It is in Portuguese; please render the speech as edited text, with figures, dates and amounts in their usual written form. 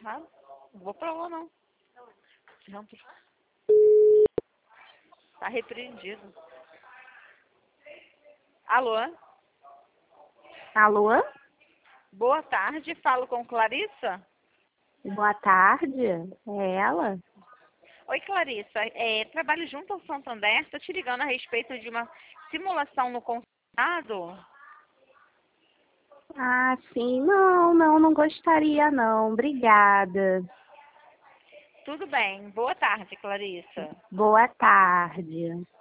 errado. Não vou pra lá, não. Centro. Tá repreendido. Alô? Alô? Boa tarde, falo com Clarissa? Boa tarde. É ela? Oi, Clarissa. Trabalho junto ao Santander. Estou te ligando a respeito de uma simulação no consulado. Ah, sim. Não gostaria não. Obrigada. Tudo bem. Boa tarde, Clarissa. Boa tarde.